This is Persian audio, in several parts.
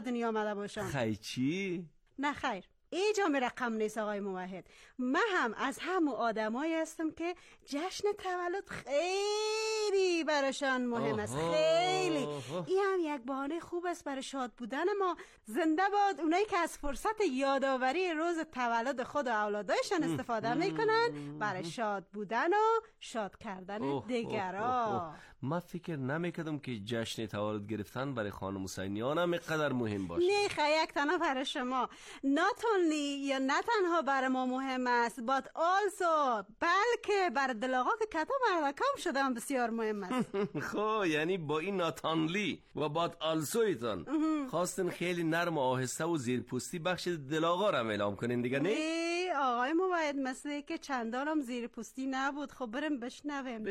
دنیا آمده باشم. خیلی چی؟ نه خیر، اینجا می رقم نیست آقای موحد. من هم از همون آدمایی هستم که جشن تولد خیلی براشان مهم است. خیلی این هم یک بهانه خوب است برای شاد بودن ما. زنده باد اونایی که از فرصت یادآوری روز تولد خود و اولادایشان استفاده میکنن برای شاد بودن و شاد کردن دیگران. من فکر نمیکردم که جشن تولد گرفتن برای خانم حسینیان هم اینقدر مهم باشه. نه خیر، یک تنها برای شما یا نه تنها برای ما مهم است، but also بلکه برای دلاغا که کتا مردکم شدن بسیار مهم است. خب یعنی با این ناتانلی و but also ایتان خواستن خیلی نرم و آهسته و زیرپوستی بخش دلاغا را اعلام کنین دیگه. نه آقای موحد مثل که چندانم زیرپوستی نبود. خب بریم بشنویم.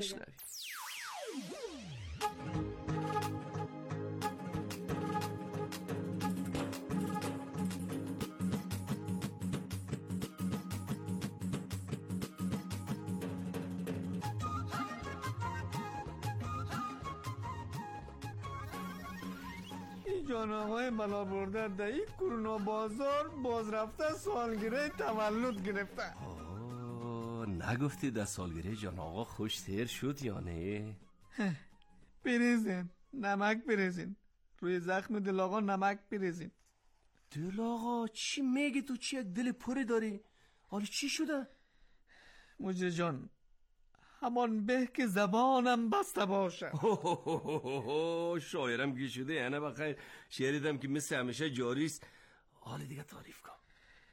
جانهای بلا برده در این کرونا بازار باز رفته سالگیره تولد گرفته. نگفتی در سالگیره جان آقا خوش تیر شد یا نه؟ بریزین، نمک بریزین، روی زخم دل آقا نمک بریزین. دل آقا چی میگی تو؟ چی یک دل پری داری؟ حالا چی شده؟ مجری جان همان به که زبانم بسته باشه. شاعرم گی شده یعنی بخیر شعریدم که مثل همیشه جاریست. حالا دیگه تعریف کن.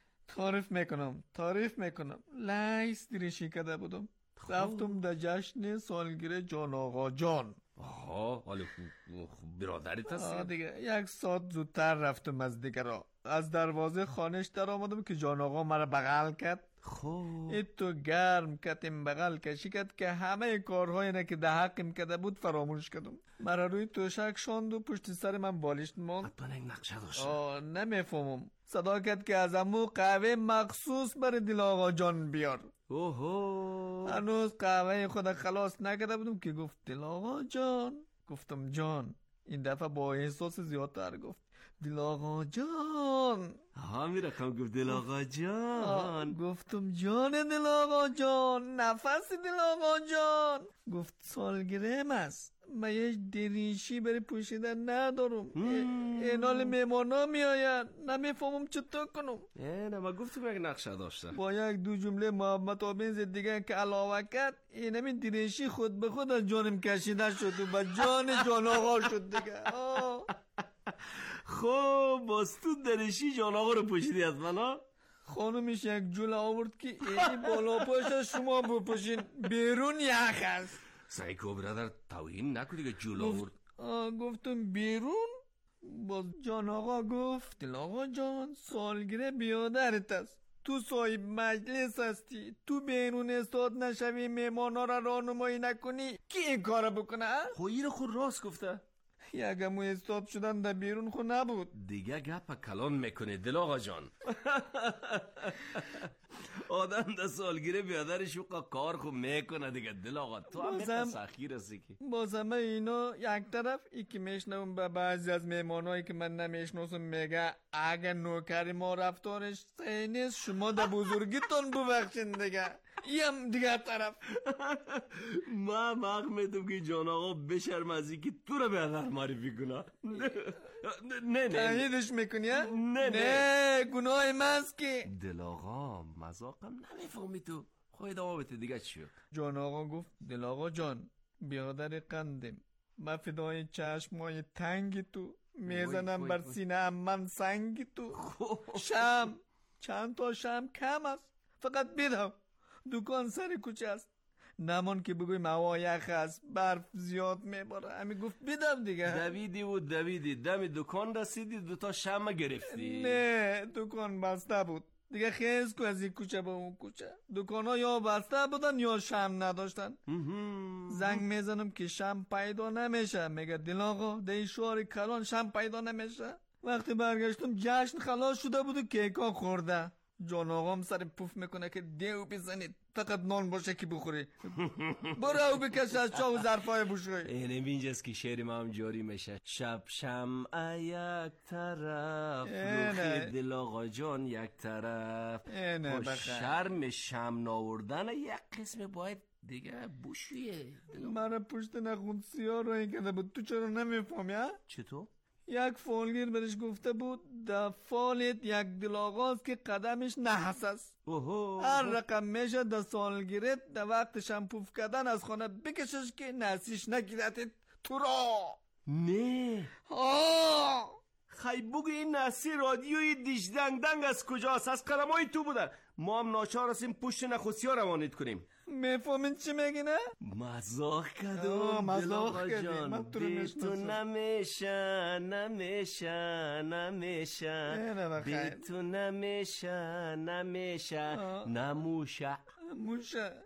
تعریف میکنم. لیس دیرشی کده بودم، رفتم در جشن سالگیره جان آقا جان. حالا برادریت هستی؟ دیگه یک ساعت زودتر رفتم از دیگه را. از دروازه خانش در آمدم که جان آقا مرا بغل کرد. ایتو گرم کتیم بغل کشی کرد که همه کارهای نه که ده حقیم کده بود فراموش کردم. مرا روی توشک شاند و پشت سر من بالشت ماند. حتما یک نقشه داشت. نمیفهمم. صدا کرد که از امو قهوه مخصوص برای دل آقا جان بیار. هنوز قهوه خود خلاص نکرده بودم که گفت دل آقا جان. گفتم جان. این دفعه با احساس زیادتر گفت دل آقا جان. میره کم گفت دل آقا جان. گفتم جان دل آقا جان، نفس دل آقا جان. گفت سالگیره‌ام است، من یه دریشی برای پوشیدن ندارم. اینال میمانا میآین، نمیفهمم چطور کنم. نه من گفتم یک نقشه داشته. با یک دو جمله محبت آمیز دیگه که علاوه کرد اینم دریشی خود به خود از جانم کشیده شد و به جان آقا شد دیگه. خب باز تو دریشی جان آقا رو پوشیدی از من؟ خانومش یک جول آورد که این بالا پاش شما بپوشین، بیرون یخ است. سایکو برادر توهین نکن دیگه. جول آورد. گفتم بیرون. باز جان آقا گفت دل آقا جان سالگیره بیادرت است، تو صاحب مجلس هستی، تو بیرون استاد نشوی میمانا را راهنمایی نکنی کی این کارو بکنه؟ خب این خود راست گفته. یکمو استاد شدن در بیرون خود نبود دیگه. گپ کلان میکنه دل آقا جان. آدم در سالگیره بیادرش کار خوب میکنه دیگه. دل آقا تو هم سخیر هستی که باز همه اینا یک طرف ای که میشنم به بعضی از میمانایی که من نمیشناسم میگه اگه نوکری ما رفتارش صحیح نیست شما در بزرگیتون ببخشین دیگه. یم دیگه طرف من مق میدم که جان آقا بشرم از این که تو رو بیادر معرفی کنه. نه تاییدش میکنی؟ نه گناه ماست که. دل آقا مذاقم نمیفهمی تو. خواهی دوا بته دیگه چیو؟ جان آقا گفت دل آقا جان بیادر قندم، من فدای چشمای تنگ تو، میزنم بر سینه من سنگ تو. شم چند تا شم کم است، فقط بدم. دکان سر کوچه است، نمان که بگویم هوا یخ است، برف زیاد میباره. همی گفت بدم دیگه. دویدی دم دکان رسیدی دوتا شم گرفتی. نه دکان بسته بود دیگه. خیز کو از این کوچه به اون کوچه، دکان ها یا بسته بودن یا شم نداشتن. زنگ میزنم که شم پیدا نمیشه، میگه دل آقا در شوار کلان شم پیدا نمیشه. وقتی برگشتم جشن خلاص شده بود و کیکا خورده. جان آقام سر پوف میکنه که دیو بزنید فقط نان باشه که بخوری. برو بکش از چاه و ظرفای بوشوی. اینه اینجاست که شعر ما هم جاری میشه. شب شمع یک طرف روخ دل آقا جان یک طرف. با شرم شم ناوردن یک قسم باید دیگه بوشویه. من پشت نخون سیاه رو این کرده بود، تو چرا نمیفهمی؟ چطور؟ یک فالگیر برش گفته بود در فالت یک دل آغاز که قدمش نحس است. هر رقم میشه در سالگیرت در وقت شمپوف کردن از خانه بکشش که نحسیش نگیرتت تو را. نه خی بگو این نحسی رادیوی دیش دنگ دنگ از کجاست؟ از قدمای تو بوده. ما هم ناچار هستیم پشت نخوسی ها روانید کنیم. میفهمین چی میگی نه؟ مزاق کردم مزاق کردی. من تو رو تو نمیشه بی تو نمیشه نموشه موشه.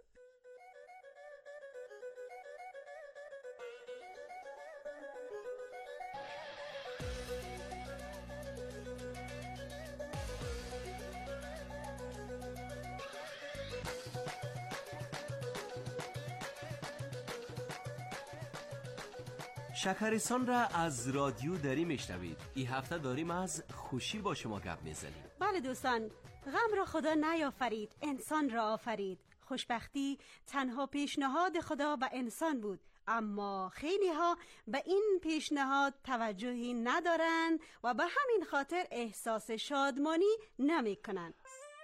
شکرستان را از رادیو داری میشنوید. این هفته داریم از خوشی با شما گپ میزنیم. بله دوستان، غم را خدا نیافرید، انسان را آفرید. خوشبختی تنها پیشنهاد خدا به انسان بود، اما خیلی ها به این پیشنهاد توجهی ندارند و به همین خاطر احساس شادمانی نمی کنند.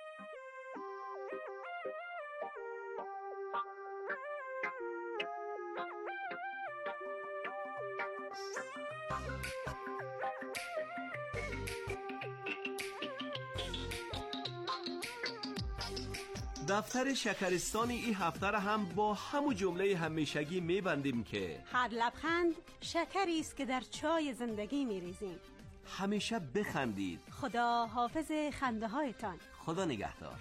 دفتر شکرستانی این هفته را هم با همون جمله همیشگی میبندیم که هر لبخند شکری است که در چای زندگی میریزیم. همیشه بخندید. خدا حافظ خنده هایتان. خدا نگهدار.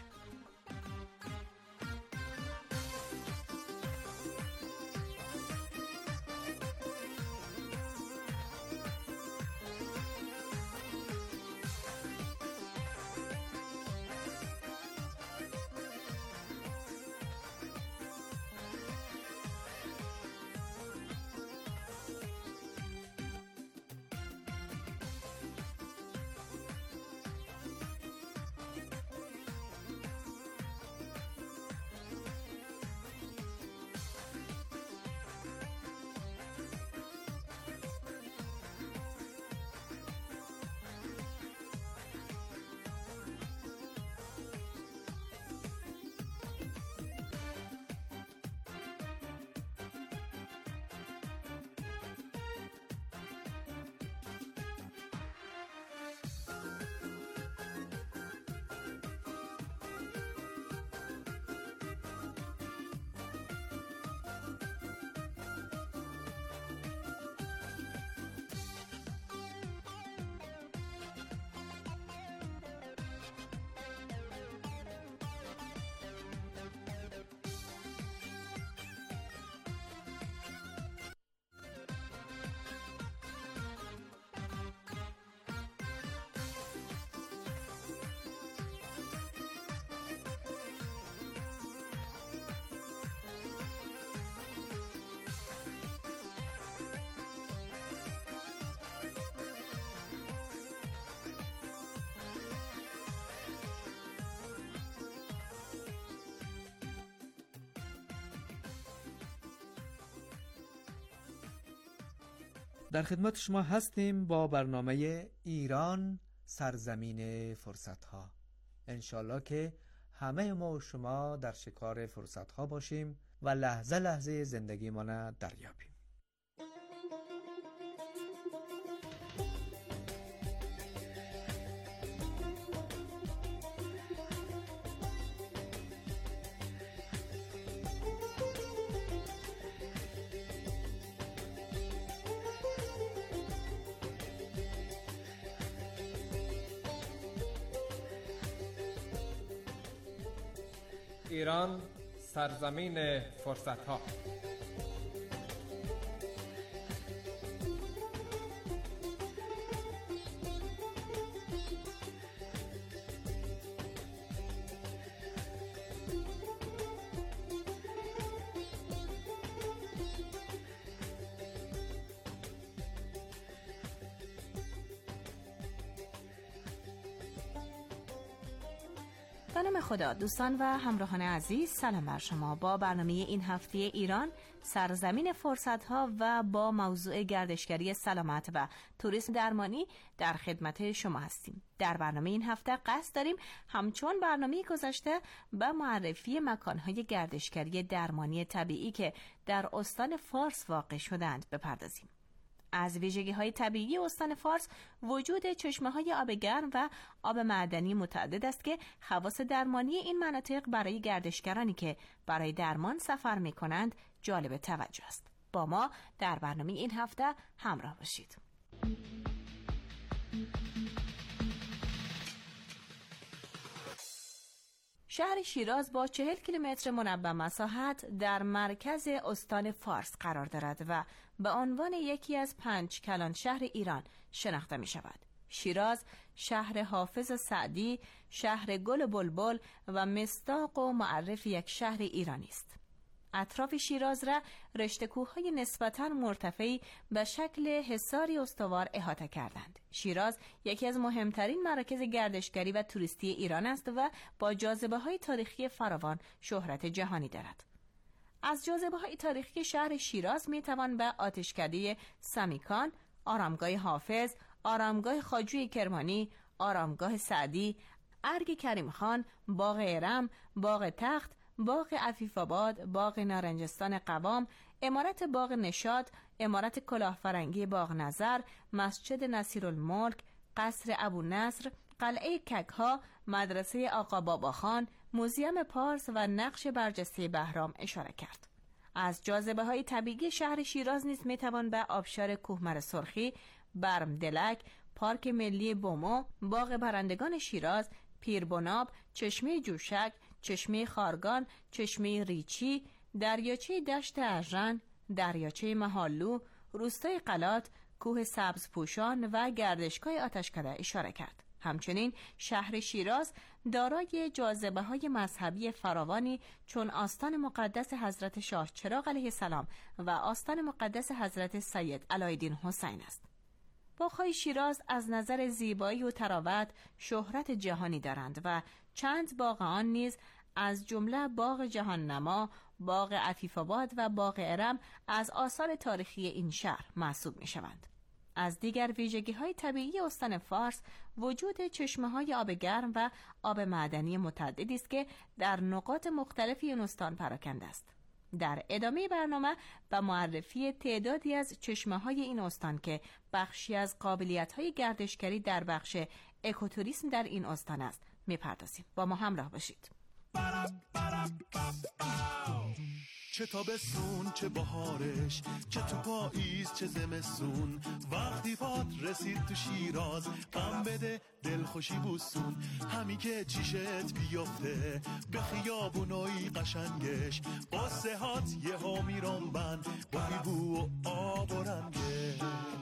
در خدمت شما هستیم با برنامه ایران سرزمین فرصت‌ها. انشالله که همه ما و شما در شکار فرصت‌ها باشیم و لحظه لحظه زندگی ما را دریابیم. ایران سرزمین فرصت‌ها. به نام خدا. دوستان و همراهان عزیز، سلام بر شما. با برنامه این هفته ایران سرزمین فرصت‌ها و با موضوع گردشگری سلامت و توریسم درمانی در خدمت شما هستیم. در برنامه این هفته قصد داریم همچون برنامه گذشته به معرفی مکان‌های گردشگری درمانی طبیعی که در استان فارس واقع شدند بپردازیم. از ویژگی‌های طبیعی استان فارس وجود چشمه‌های آب گرم و آب معدنی متعدد است که خواص درمانی این مناطق برای گردشگرانی که برای درمان سفر می‌کنند جالب توجه است. با ما در برنامه این هفته همراه باشید. شهر شیراز با 40 کیلومتر مربع مساحت در مرکز استان فارس قرار دارد و به عنوان یکی از 5 کلان شهر ایران شناخته می شود. شیراز شهر حافظ سعدی، شهر گل و بلبل و مصداق و معرف یک شهر ایرانی است. اطراف شیراز را رشته کوه‌های نسبتاً مرتفعی به شکل حصاری استوار احاطه کردند. شیراز یکی از مهمترین مراکز گردشگری و توریستی ایران است و با جاذبه‌های تاریخی فراوان شهرت جهانی دارد. از جاذبه‌های تاریخی شهر شیراز می‌توان به آتشکده سمیکان، آرامگاه حافظ، آرامگاه خواجوی کرمانی، آرامگاه سعدی، ارگ کریم خان، باغ ارم، باغ تخت، باغ عفیف‌آباد، باغ نارنجستان قوام، عمارت باغ نشاط، عمارت کلاهفرنگی باغ نظر، مسجد نصیرالملک، قصر ابونصر، قلعه ککها، مدرسه آقا باباخان، موزیم پارس و نقش برجسته بهرام اشاره کرد. از جاذبه‌های طبیعی شهر شیراز نیز می‌توان به آبشار کوهمر سرخی، برم دلک، پارک ملی بومو، باغ پرندگان شیراز، پیربناب، چشمه جوشک، چشمه خارگان، چشمه ریچی، دریاچه دشت اژرن، دریاچه محالو، روستای قلات، کوه سبز پوشان و گردشگاه آتشکده اشاره کرد. همچنین شهر شیراز دارای جاذبه‌های مذهبی فراوانی چون آستان مقدس حضرت شاه چراغ علیه السلام و آستان مقدس حضرت سید علاءالدین حسین است. باغ‌های شیراز از نظر زیبایی و تراوت شهرت جهانی دارند و چند باغ آن نیز از جمله باغ جهان نما، باغ عفیف‌آباد و باغ ارم از آثار تاریخی این شهر محسوب می‌شوند. از دیگر ویژگی‌های طبیعی استان فارس وجود چشمه‌های آب گرم و آب معدنی متعددی است که در نقاط مختلفی این استان پراکنده است. در ادامه برنامه به معرفی تعدادی از چشمه‌های این استان که بخشی از قابلیت‌های گردشگری در بخش اکوتوریسم در این استان است می‌پردازیم. با ما همراه باشید. چه تابستون چه بهارش، چه تو پاییز چه زمستون، وقتی پات رسید تو شیراز غم بده دلخوشی بوسون، همین که چیشت بیفته به خیابونای قشنگش، قصه هات یه ها میرم بند با بو و آب و رنگش.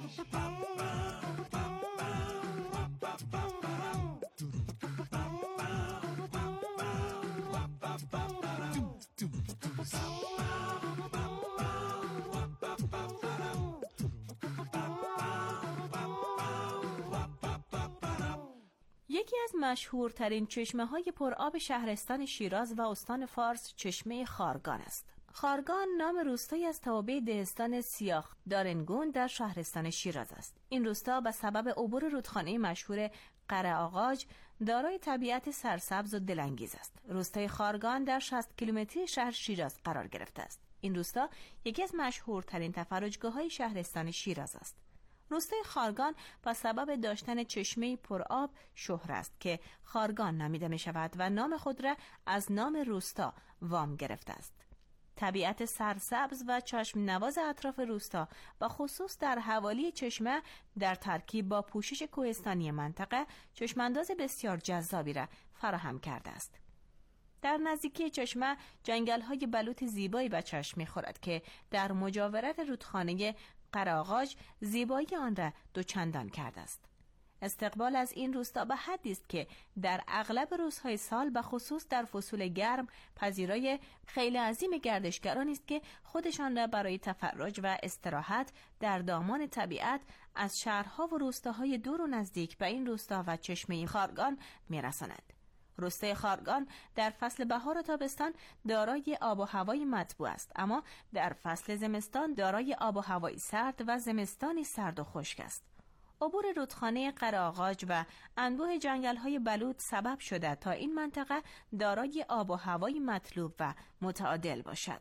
یکی از مشهورترین چشمه‌های پرآب شهرستان شیراز و استان فارس چشمه خارگان است. خارگان نام روستایی از توابع دهستان سیاه دارنگون در شهرستان شیراز است. این روستا به سبب عبور رودخانه مشهور قره آغاج دارای طبیعت سرسبز و دلانگیز است. روستای خارگان در 60 کیلومتری شهر شیراز قرار گرفته است. این روستا یکی از مشهورترین تفرجگاه‌های شهرستان شیراز است. روستای خارگان با سبب داشتن چشمه پرآب شهر است که خارگان نامیده می شود و نام خود را از نام روستا وام گرفته است. طبیعت سرسبز و چشم نواز اطراف روستا و خصوص در حوالی چشمه در ترکیب با پوشش کوهستانی منطقه چشمانداز بسیار جذابی را فراهم کرده است. در نزدیکی چشمه جنگل‌های بلوط زیبایی به چشم می‌خورد که در مجاورت رودخانه قراغاج زیبایی آن را دوچندان کرده است. استقبال از این روستا به حدی است که در اغلب روزهای سال به خصوص در فصول گرم پذیرای خیلی عظیم گردشگرانی است که خودشان را برای تفرج و استراحت در دامان طبیعت از شهرها و روستاهای دور و نزدیک به این روستا و چشمه خارگان می‌رسانند. روستای خارگان در فصل بهار و تابستان دارای آب و هوای مطبوع است، اما در فصل زمستان دارای آب و هوای سرد و زمستانی سرد و خشک است. عبور رودخانه قره‌آغاج و انبوه جنگل‌های بلوط سبب شده تا این منطقه دارای آب و هوای مطلوب و متعادل باشد.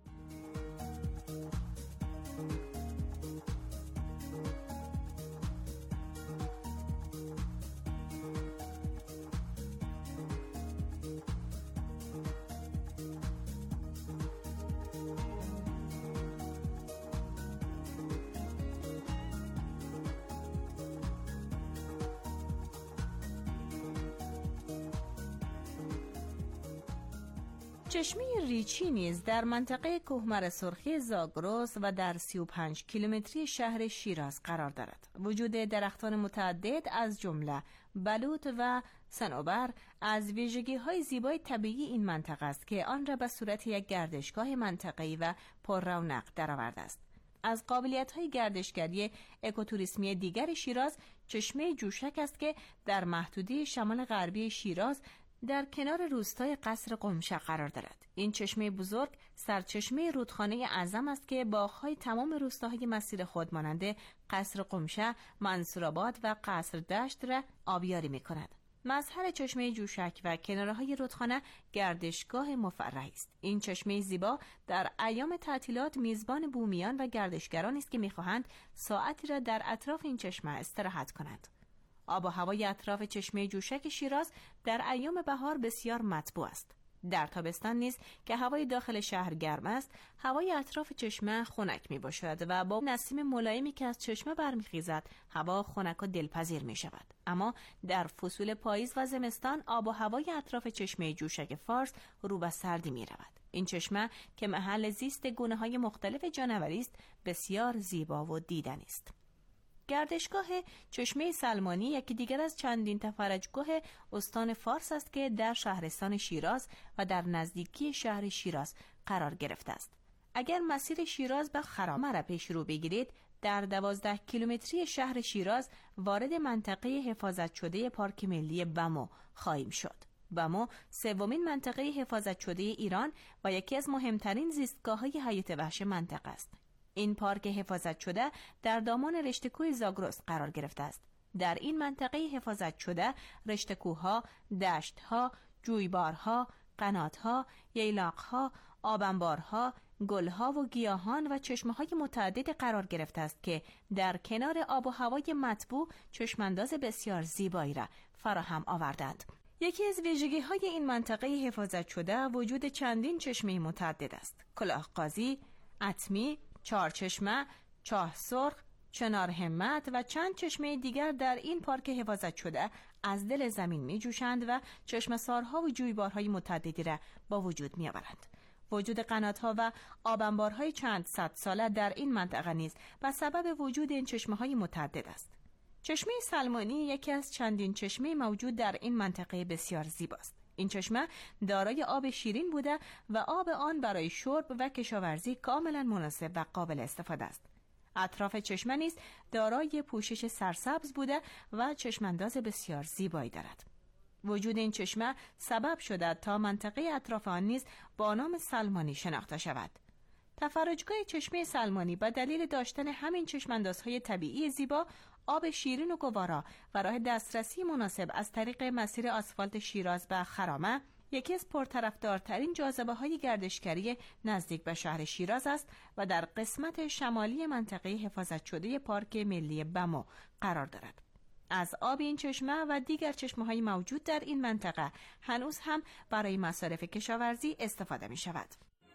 چشمه ریچی نیز در منطقه کوهمر سرخی زاگرس و در 35 کیلومتری شهر شیراز قرار دارد. وجود درختان متعدد از جمله بلوط و صنوبر از ویژگی‌های زیبای طبیعی این منطقه است که آن را به صورت یک گردشگاه منطقه‌ای و پر رونق درآورده است. از قابلیت‌های گردشگری اکوتوریسمی دیگر شیراز چشمه جوشک است که در محدوده شمال غربی شیراز در کنار روستای قصر قمشه قرار دارد. این چشمه بزرگ سرچشمه رودخانه اعظم است که باغ‌های تمام روستاهای مسیر خود مانند قصر قمشه، منصورآباد و قصر دشت را آبیاری می‌کند. مظهر چشمه جوشک و کناره‌های رودخانه گردشگاه مفرحی است. این چشمه زیبا در ایام تعطیلات میزبان بومیان و گردشگران است که می‌خواهند ساعتی را در اطراف این چشمه استراحت کنند. آب و هوای اطراف چشمه جوشک شیراز در ایام بهار بسیار مطبوع است. در تابستان نیز که هوای داخل شهر گرم است، هوای اطراف چشمه خنک می باشد و با نسیم ملایمی که از چشمه برمیخیزد، هوا خنک و دلپذیر می شود. اما در فصول پاییز و زمستان آب و هوای اطراف چشمه جوشک فارس رو به سردی می رود. این چشمه که محل زیست گونه‌های مختلف جانوری است، بسیار زیبا و دیدنی است. گردشگاه چشمه سلمانی یکی دیگر از چندین تفرجگاه استان فارس است که در شهرستان شیراز و در نزدیکی شهر شیراز قرار گرفته است. اگر مسیر شیراز به خرامه را پیش رو بگیرید، در 12 کیلومتری شهر شیراز وارد منطقه حفاظت شده پارک ملی بمو خواهیم شد. بمو سومین منطقه حفاظت شده ایران و یکی از مهمترین زیستگاه‌های حیات وحش منطقه است. این پارک حفاظت شده در دامان رشته کوه زاگرس قرار گرفته است. در این منطقه حفاظت شده رشته کوه‌ها، دشت‌ها، جویبارها، قنات‌ها، ییلاق‌ها، آبنبارها، گل‌ها و گیاهان و چشمه‌های متعدد قرار گرفته است که در کنار آب و هوای مطبوع چشمانداز بسیار زیبایی را فراهم آوردند. یکی از ویژگی‌های این منطقه حفاظت شده وجود چندین چشمه متعدد است. کلاهقاضی، اتمی، چهارچشمه، چاه سرخ، چنار همت و چند چشمه دیگر در این پارک حفاظت شده از دل زمین می جوشند و چشمه‌سارها و جویبارهای متعددی را با وجود می آورند. وجود قنات‌ها و آبنبارهای چند صد ساله در این منطقه نیز به سبب وجود این چشمه‌های متعدد است. چشمه سلمانی یکی از چندین چشمه موجود در این منطقه بسیار زیباست. این چشمه دارای آب شیرین بوده و آب آن برای شرب و کشاورزی کاملا مناسب و قابل استفاده است. اطراف چشمه نیز دارای پوشش سرسبز بوده و چشمانداز بسیار زیبایی دارد. وجود این چشمه سبب شده تا منطقه اطراف آن نیز با نام سلمانی شناخته شود. تفرجگاه چشمه سلمانی به دلیل داشتن همین چشماندازهای طبیعی زیبا، آب شیرین و گوارا و راه دسترسی مناسب از طریق مسیر آسفالت شیراز به خرامه، یکی از پرطرفدارترین جاذبه‌های گردشگری نزدیک به شهر شیراز است و در قسمت شمالی منطقه حفاظت شده پارک ملی بمو قرار دارد. از آب این چشمه و دیگر چشمه‌های موجود در این منطقه هنوز هم برای مصارف کشاورزی استفاده می‌شود.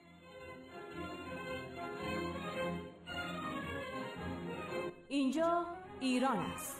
اینجا ایران است.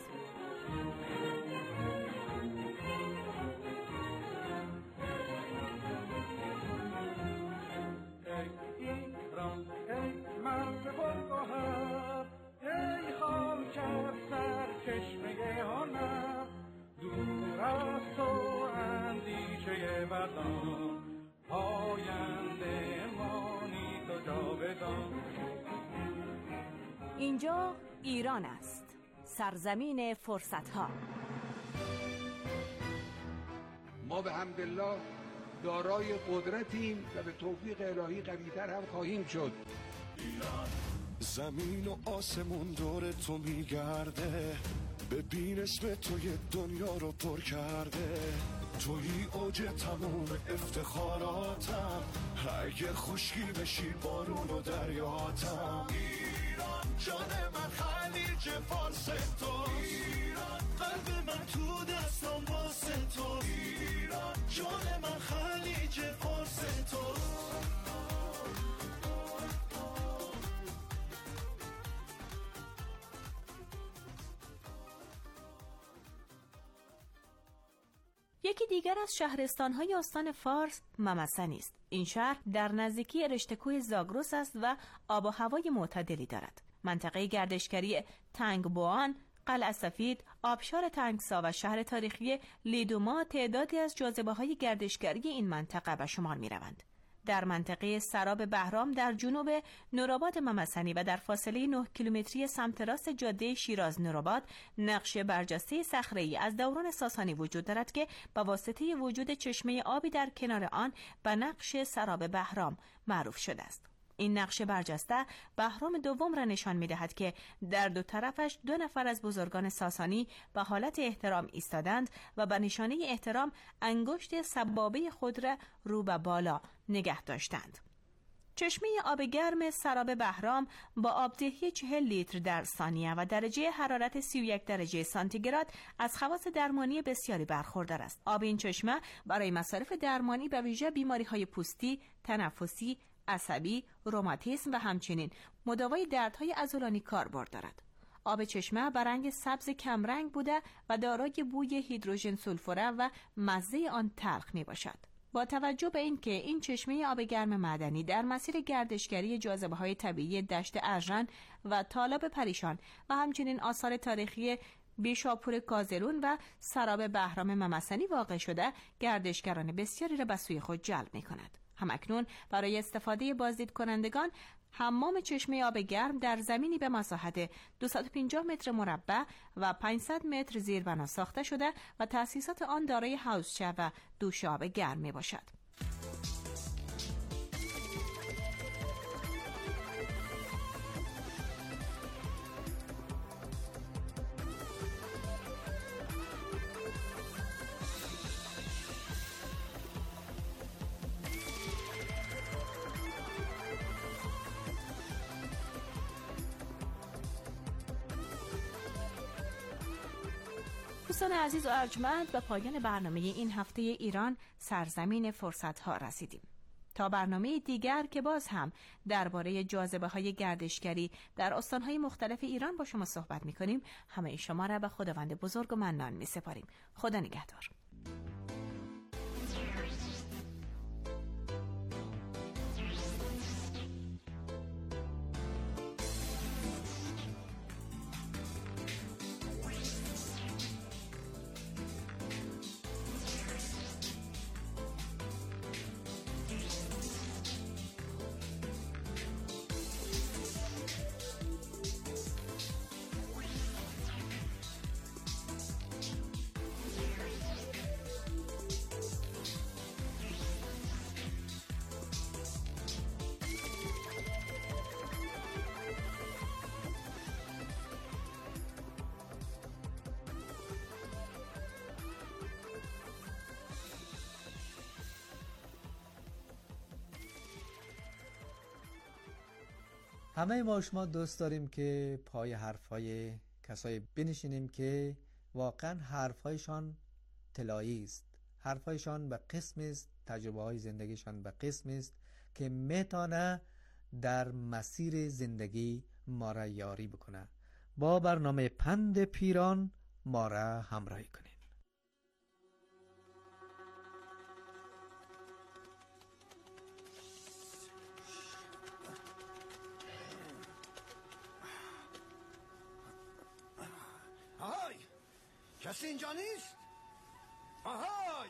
اینجا ایران است، سرزمین فرصت‌ها. ما به حمدالله دارای قدرتیم و به توفیق الهی قوی‌تر هم خواهیم شد. زمین و آسمون دور تو میگرده، ببین اسم توی دنیا رو پر کرده، توی اوج تموم افتخاراتم، اگه خشکی بشی بارون و دریاتم. ایران جان من خلیج فارس تو، ایران قلب من تو دستم واسه تو، ایران جان من خلیج فارس تو. یکی دیگر از شهرستان‌های استان فارس ممسنی است. این شهر در نزدیکی رشته زاگرس است و آب و هوای معتدلی دارد. منطقه گردشگری تنگبوان، قلعه سفید، آبشار تنگسا و شهر تاریخی لیدوما تعدادی از جاذبه‌های گردشگری این منطقه به شمار می‌روند. در منطقه سراب بهرام در جنوب نورآباد ممسنی و در فاصله 9 کیلومتری سمت راست جاده شیراز نورآباد نقش برجسته صخره‌ای از دوران ساسانی وجود دارد که با واسطه وجود چشمه آبی در کنار آن به نقش سراب بهرام معروف شده است. این نقش برجسته بهرام دوم را نشان می‌دهد که در دو طرفش 2 نفر از بزرگان ساسانی به حالت احترام ایستادند و به نشانه احترام انگشت سبابه خود را رو به بالا نگه داشتند. چشمه آب گرم سراب بهرام با آبدهی 40 لیتر در ثانیه و درجه حرارت 31 درجه سانتیگراد از خواص درمانی بسیاری برخوردار است. آب این چشمه برای مصارف درمانی به ویژه بیماری‌های پوستی، تنفسی، عصبی، روماتیسم و همچنین مداوای دردهای عضلانی کاربرد دارد. آب چشمه به رنگ سبز کمرنگ بوده و دارای بوی هیدروژن سولفوره و مزه آن تلخ می باشد. با توجه به اینکه این چشمه آب گرم معدنی در مسیر گردشگری جاذبه‌های طبیعی دشت ارژن و تالاب پریشان و همچنین آثار تاریخی بیشاپور کازرون و سراب بهرام ممسنی واقع شده، گردشگران بسیاری را به سوی خود جلب می کند. همکنون برای استفاده بازدید کنندگان حمام چشمه آب گرم در زمینی به مساحت 250 متر مربع و 500 متر زیربنا ساخته شده و تأسیسات آن دارای حوضچه و دوش آب گرم می باشد. دوستان عزیز و ارجمند، به پایان برنامه این هفته ایران سرزمین فرصت‌ها رسیدیم. تا برنامه دیگر که باز هم درباره جاذبه‌های گردشگری در استان‌های مختلف ایران با شما صحبت می‌کنیم، همه شما را به خداوند بزرگ و منان می‌سپاریم. خدا نگهدار. همه ما شما دوست داریم که پای حرفای کسایی بنشینیم که واقعا حرفایشان طلایی است، حرفایشان به قسم است، تجربه های زندگیشان به قسم است که میتونه در مسیر زندگی ما را یاری بکنه. با برنامه پند پیران ما را همراهی کنید. کسی اینجا نیست؟ آهای!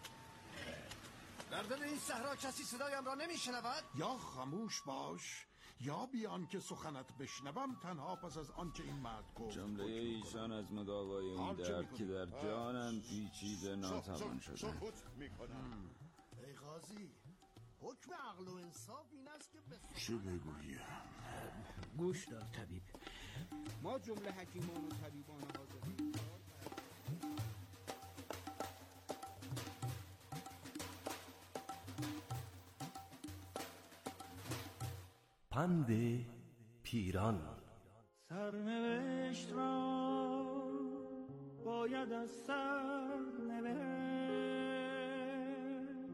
در دل این صحرا کسی صدایم را نمیشنود؟ یا خاموش باش یا بیان که سخنت بشنوم تنها پس از آنچه این مرد گفت. جمله ایشان از مداوای این درد که در جانم پیچیده ناتوان شدن. ای قاضی، حکم عقل و انصاف این است که چه بگویم؟ گوش دار طبیب، ما جمله حکیمان و طبیبان حاضرین پند پیران. سرنوشت را باید از سر نوشت،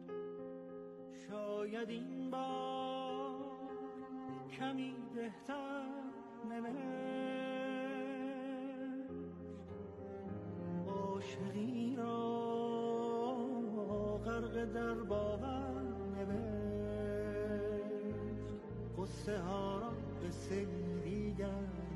شاید این بار کمی بهتر نوشت. عاشقی را غرق در باور نوشت، قصه ها را به سری دیگر نوشت.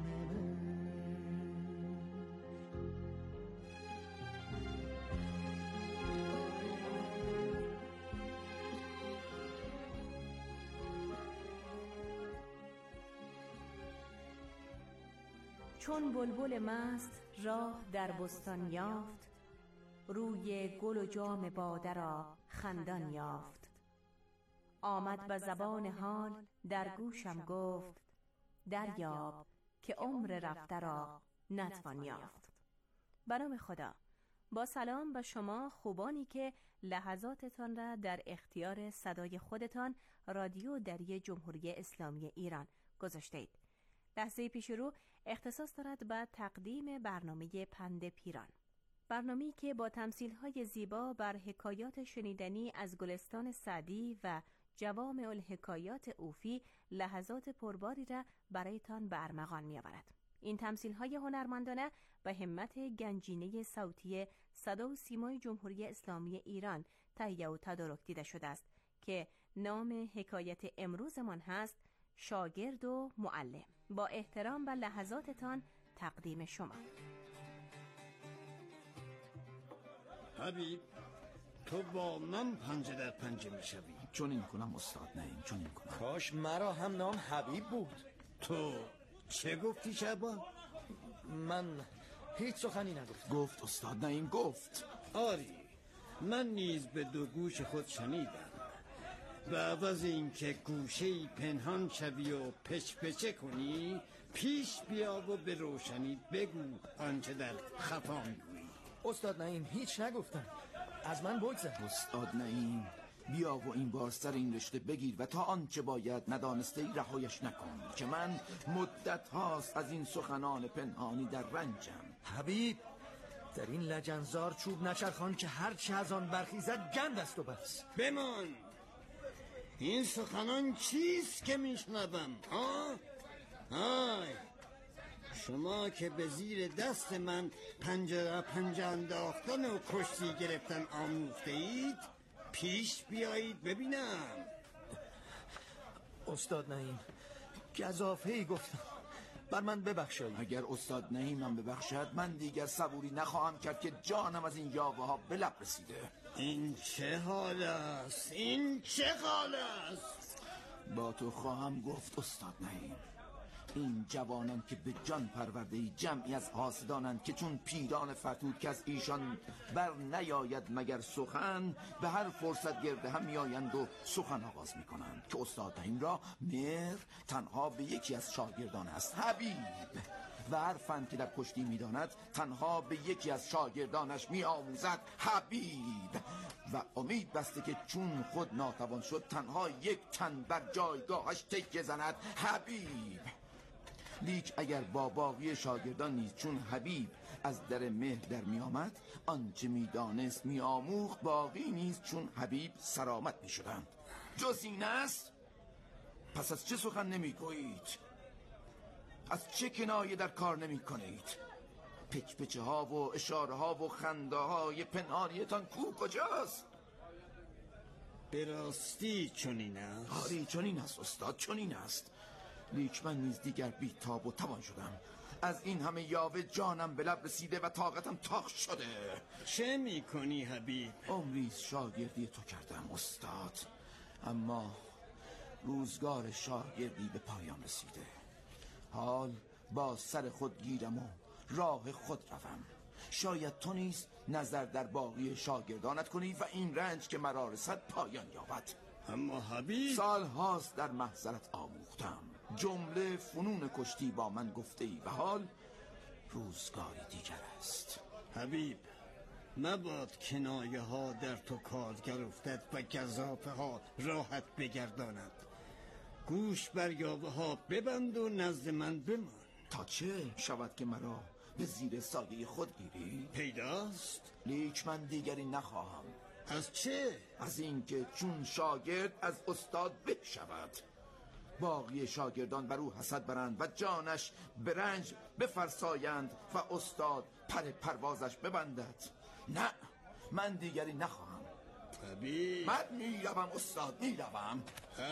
چون بلبل مست راه در بستان یافت، روی گل و جام باده را خندان یافت. آمد به زبان حال در گوشم گفت، دریاب که عمر رفته را نتوان یافت. به نام خدا. با سلام به شما خوبانی که لحظاتتان را در اختیار صدای خودتان رادیو دری جمهوری اسلامی ایران گذاشته اید. لحظه پیش رو اختصاص دارد به تقدیم برنامه پند پیران، برنامه‌ای که با تمثیل‌های زیبا بر حکایات شنیدنی از گلستان سعدی و جوامع الحکایات اوفی لحظات پرباری را برایتان به ارمغان می‌آورد. این تمثیل‌های هنرمندانه به همت گنجینه صوتی صدا و سیمای جمهوری اسلامی ایران تهیه و تدارک دیده شده است که نام حکایت امروزمان هست شاگرد و معلم. با احترام به لحظاتتان تقدیم شما. حبیب، تو با من پنجه در پنجه میشوی. چون این کنم استاد نعیم، چون این کنم. کاش مرا هم نام حبیب بود. تو چه گفتی شبان؟ من هیچ سخنی نگفتم. گفت استاد نعیم، گفت. آری، من نیز به دو گوش خود شنیدم. به عوض این که گوشه‌ای پنهان شوی و پچ کنی، پیش بیا و به روشنی بگو آنچه در خفا میگویی. استاد نعیم هیچ نگفتم، از من بگذر. استاد نعیم، بیا و این بار سر این رشته بگیر و تا آنچه باید ندانسته ای رهایش نکن که من مدت هاست از این سخنان پنهانی در رنجم. حبیب، در این لجنزار چوب نچرخان که هر چه از آن برخیزد گند است و بس. بمان، این سخنان چیست که میشنوم؟ های، شما که به زیر دست من پنجه انداختن و کشتی گرفتن آموخته اید، پیش بیایید ببینم. استاد نعیم، گزافه‌ای گفتم، بر من ببخشید. اگر استاد نعیم من ببخشد، من دیگر صبوری نخواهم کرد که جانم از این یاوه ها به لب رسیده. این چه حال است؟ این چه حال است؟ با تو خواهم گفت استاد نعیم. این جوانان که به جان پرورده جمعی از حاسدانند که چون پیران فرتود که از ایشان بر نیاید مگر سخن، به هر فرصت گرده هم میآیند و سخن آغاز میکنند که استاد نعیم را مهر تنها به یکی از شاگردان است، حبیب، و هر فن که در کشتی میداند تنها به یکی از شاگردانش میآموزد، حبیب، و امید بسته که چون خود ناتوان شد تنها یک تن بر جایگاهش تکیه زند، حبیب. لیک اگر با باقی شاگردان نیز چون حبیب از در مهر در می آمد، آنچه می دانست می آموخت، باقی نیز چون حبیب سرآمد می شدند. جز این است؟ پس از چه سخن نمی گویید؟ از چه کنایه در کار نمی کنید؟ پچه ها و اشاره ها و خنده های پنهانیتان کو کجاست؟ به راستی چنین است؟ آری چنین است استاد، چنین است. لیک من نیز دیگر بی‌تاب و توان شدم. از این همه یاوه جانم به لب رسیده و طاقتم تاق شده. چه میکنی حبیب؟ عمریست شاگردی تو کردم استاد، اما روزگار شاگردی به پایان رسیده. حال با سر خود گیرم و راه خود روم. شاید تو نیز نظر در باقی شاگردانت کنی و این رنج که مرا رسد پایان یابد. اما حبیب، سال هاست در محضرت آموختم، جمله فنون کشتی با من گفته ای و حال روزگاری دیگر است. حبیب، مباد کنایه ها در تو کارگر افتد و گزافه ها راحت بگرداند. گوش بر یاوه ها ببند و نزد من بمان. تا چه شود که مرا به زیر سایه خود گیری؟ پیداست، لیک من دیگری نخواهم. از چه؟ از اینکه چون شاگرد از استاد بشود، باقی شاگردان بر او حسد برند و جانش به رنج بفرسایند و استاد پر پروازش ببندد. نه، من دیگری نخواهم. حبیب، من میروم استاد، میروم.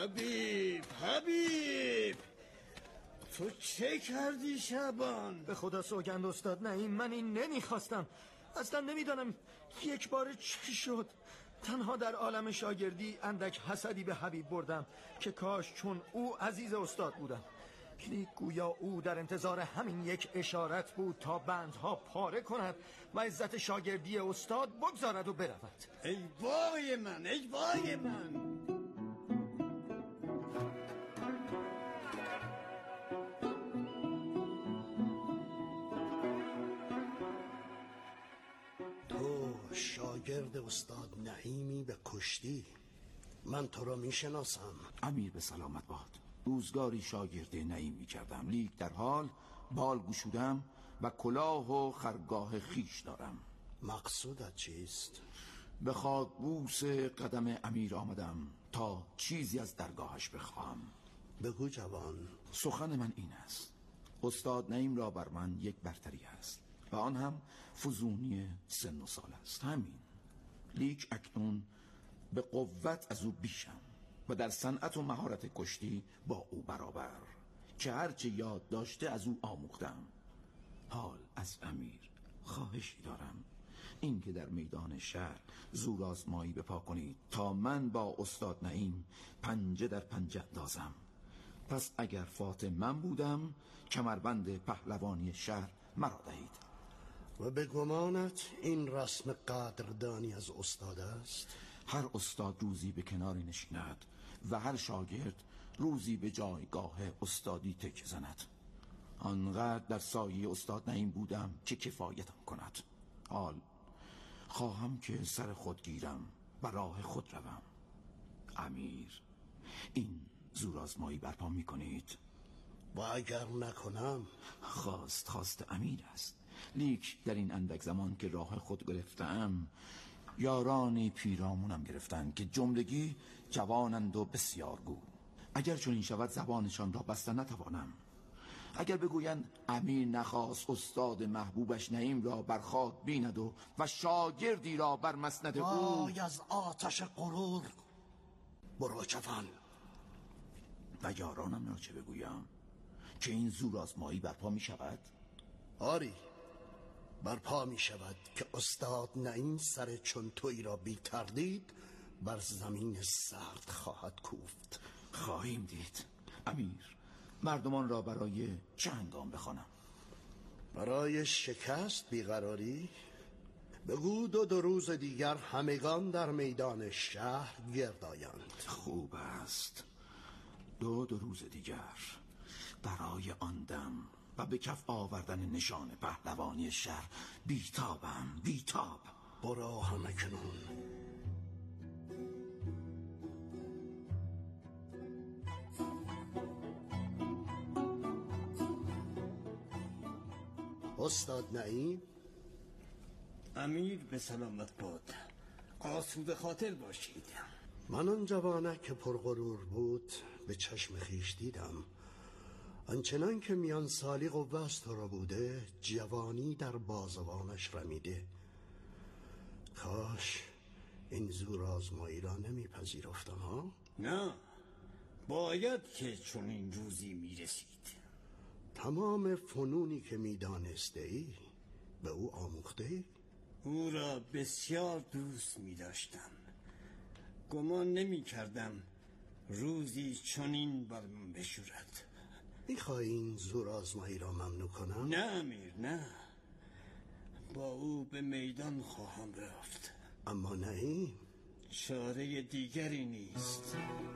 حبیب تو چه کردی شعبان؟ به خدا سوگند استاد نعیم، من این نمیخواستم. اصلا نمیدانم یک بار چی شد. تنها در عالم شاگردی اندک حسدی به حبیب بردم که کاش چون او عزیز استاد بودم. لیک گویا او در انتظار همین یک اشارت بود تا بندها پاره کند و عزت شاگردی استاد بگذارد و برود. ای وای من، ای وای من. تو شاگرد استاد نعیمی به کشتی. من تو را میشناسم. امیر به سلامت باد. روزگاری شاگرد نعیم می کردم، لیک در حال بال گشودم و کلاه و خرگاه خیش دارم. مقصودت چیست؟ به خاکبوس قدم امیر آمدم تا چیزی از درگاهش بخواهم. بگو جوان. سخن من این است: استاد نعیم را بر من یک برتری است و آن هم فزونی سن و سال است. همین. لیک اکنون به قوت از او بیشم و در صنعت و مهارت کشتی با او برابر، که هرچه یاد داشته از او آموختم. حال از امیر خواهشی دارم، این که در میدان شهر زور آزمایی بپا کنید تا من با استاد نعیم پنجه در پنجه اندازم. پس اگر فاتح من بودم، کمربند پهلوانی شهر مرا دهید. و به گمانت این رسم قدردانی از استاد است؟ هر استاد روزی به کناری نشیند و هر شاگرد روزی به جایگاه استادی تکیه زند. آنقدر در سایه استاد نعیم بودم که کفایتم کند. حال خواهم که سر خود گیرم و راه خود روم. امیر، این زورآزمایی برپا می کنید؟ و اگر نکنم؟ خواست امیر است. لیک در این اندک زمان که راه خود گرفتم، یارانی پیرامونم گرفتند که جملگی جوانند و بسیارگو. اگر چون این شود زبانشان را بستن نتوانم. اگر بگویند امیر نخواست استاد محبوبش نعیم را بر خاک بیند و شاگردی را بر مسند او. وای از آتش غرور. برو جوان. و یارانم را چه بگویم؟ که این زورآزمایی برپا می شود؟ آری، برپا می شود که استاد نعیم سر چون توی را بی تردید بر زمین سرد خواهد کوفت. خواهیم دید. امیر، مردمان را برای چه هنگام بخوانم؟ برای شکست بیقراری؟ بگو دو روز دیگر همگان در میدان شهر گرد آیند. خوب است. دو روز دیگر برای آن دم و به کف آوردن نشان پهلوانی شهر بیتابم. برو همکنون. استاد نعیم. امیر به سلامت باد. آسوده خاطر باشید. من آن جوانک که پرغرور بود به چشم خیش دیدم. آنچنان که میان سالی قوه از تو را بوده، جوانی در بازوانش رمیده. کاش این زور آزمایی را نمیپذیرفتم ها؟ نه، باید که چون این روزی میرسید. تمام فنونی که میدانسته ای به او آموخته ای؟ او را بسیار دوست میداشتم. گمان نمی کردم روزی چنین بر من بشورد. میخوای این زور آزمایی را ممنوع کنم؟ نه امیر، نه. با او به میدان خواهم رفت. اما نه، چاره دیگری نیست.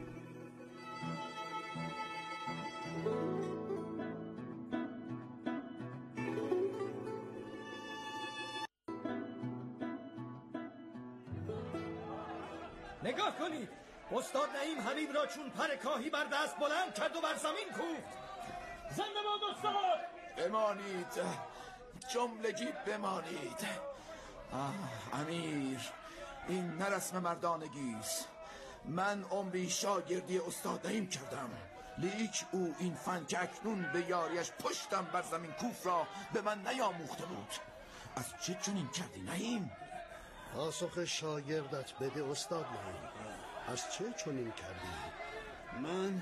نگاه کنید، استاد نعیم حبیب را چون پر کاهی بر دست بلند کرد و بر زمین کوفت. زنده باد استاد! بمانید، جملگی بمانید. امیر، این نه رسم مردانگی است. من عمری شاگردی استاد نعیم کردم، لیک او این فن که اکنون به یاریش پشتم بر زمین کوف را به من نیاموخته بود. از چه چنین کردی نعیم؟ پاسخ شاگردت بده استاد نعیم. از چه چنین کردی؟ من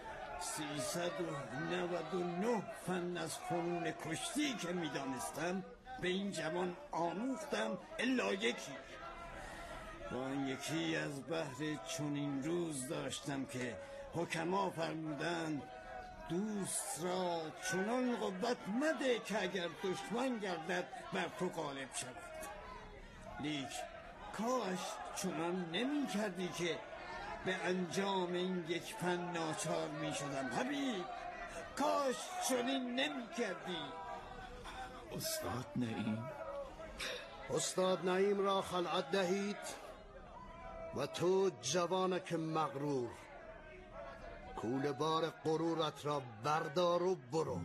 399 فن از فنون کشتی که میدانستم به این جوان آموختم الا یکی. با این یکی از بهر چنین روز داشتم که حکما فرمودند دوست را چنان قوت مده که اگر دشمن گردد بر تو غالب شود. لیک کاش چنان نمی کردی که به انجام این یک فن ناچار می شدم حبیب. کاش چنین نمی کردی. استاد نعیم، استاد نعیم را خلعت دهید و تو جوانک مغرور، کوله بار غرورت را بردار و برو.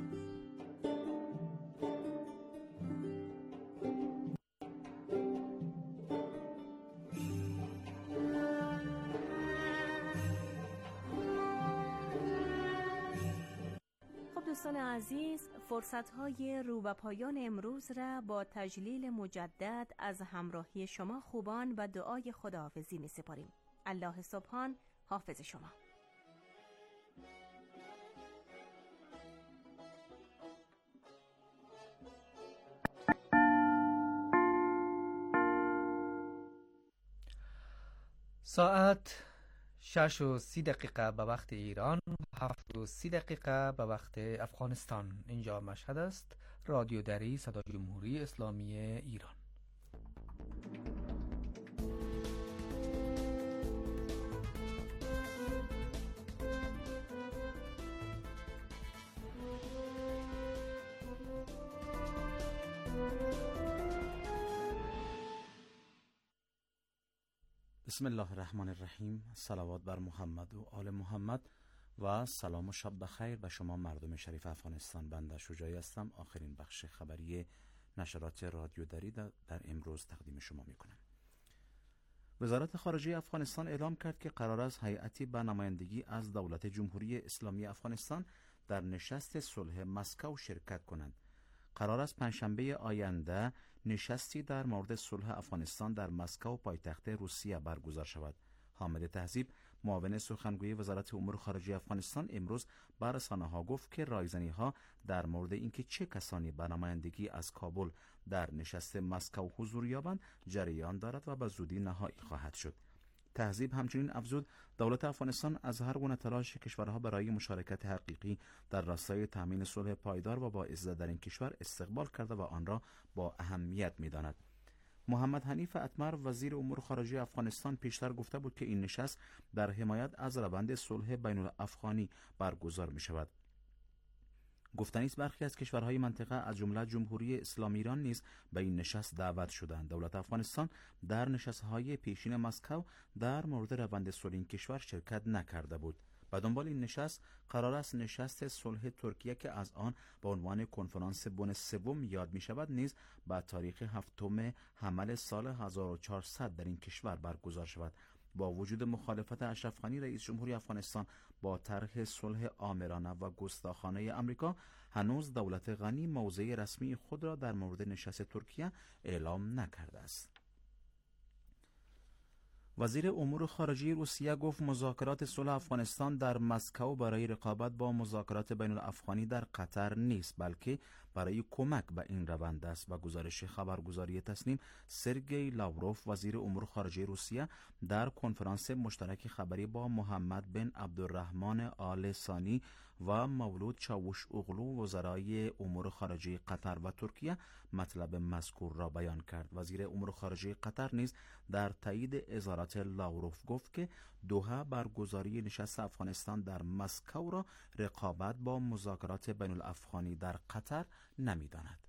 دوستان عزیز، فرصت‌های رو به پایان امروز را با تجلیل مجدد از همراهی شما خوبان و دعای خداحافظی می‌سپاریم. الله سبحان حافظ شما. ساعت 6:30 به وقت ایران، 7:30 به وقت افغانستان. اینجا مشهد است، رادیو دری، صدای جمهوری اسلامی ایران. بسم الله الرحمن الرحیم. صلوات بر محمد و آل محمد و سلام و شب بخیر به شما مردم شریف افغانستان. بنده شجاعی هستم. آخرین بخش خبری نشرات رادیو دری در امروز تقدیم شما می کنم. وزارت خارجه افغانستان اعلام کرد که قرار است هیئتی به نمایندگی از دولت جمهوری اسلامی افغانستان در نشست صلح مسکو شرکت کنند. قرار است پنجشنبه آینده نشستی در مورد صلح افغانستان در مسکو پایتخت روسیه برگزار شود. حامد تهذیب، معاون سخنگوی وزارت امور خارجه افغانستان، امروز بر رسانه‌ها گفت که رایزنی‌ها در مورد اینکه چه کسانی به نمایندگی از کابل در نشست مسکو حضور یابند جریان دارد و به زودی نهایی خواهد شد. تهذیب همچنین افزود دولت افغانستان از هر گونه تلاش کشورها برای مشارکت حقیقی در راستای تامین صلح پایدار و با عزت در این کشور استقبال کرده و آن را با اهمیت می‌داند. محمد حنیف اتمر، وزیر امور خارجه افغانستان، پیشتر گفته بود که این نشست در حمایت از روند صلح بین الافغانی برگزار می شود. گفتنی است برخی از کشورهای منطقه از جمله جمهوری اسلامی ایران نیز به این نشست دعوت شدند. دولت افغانستان در نشست‌های پیشین مسکو در مورد روند صلح این کشور شرکت نکرده بود. به دنبال این نشست قرار است نشست صلح ترکیه که از آن به عنوان کنفرانس بن سوم یاد می شود نیز به تاریخ 7 حمل سال 1400 در این کشور برگزار شود. با وجود مخالفت اشرف غنی رئیس جمهوری افغانستان با طرح صلح آمرانه و گستاخانه آمریکا، هنوز دولت غنی موضع رسمی خود را در مورد نشست ترکیه اعلام نکرده است. وزیر امور خارجه روسیه گفت مذاکرات صلح افغانستان در مسکو برای رقابت با مذاکرات بین الافغانی در قطر نیست، بلکه برای کمک به این روند است. و گزارش خبرگزاری تسنیم، سرگئی لاوروف وزیر امور خارجه روسیه در کنفرانس مشترک خبری با محمد بن عبدالرحمن آل ثانی و مولود چاوش اوغلو وزرای امور خارجه قطر و ترکیه مطلب مذکور را بیان کرد. وزیر امور خارجه قطر نیز در تایید اظهارات لاوروف گفت که دوحه برگزاری نشست افغانستان در مسکو را رقابت با مذاکرات بین الافغانی در قطر نمی‌داند.